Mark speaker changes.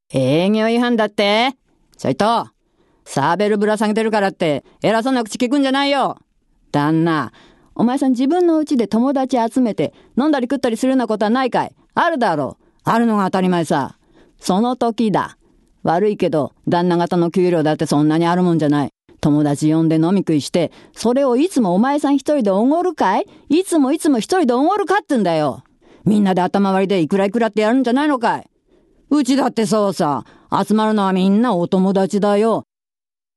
Speaker 1: 営業違反だって？ちょいと、サーベルぶら下げてるからって偉そうな口聞くんじゃないよ。旦那、お前さん自分の家で友達集めて飲んだり食ったりするようなことはないかい？あるだろう。あるのが当たり前さ。その時だ。悪いけど旦那方の給料だってそんなにあるもんじゃない。友達呼んで飲み食いして、それをいつもお前さん一人でおごるかい？いつも一人でおごるかってんだよ。みんなで頭割りでいくらいくらってやるんじゃないのかい？うちだってそうさ。集まるのはみんなお友達だよ。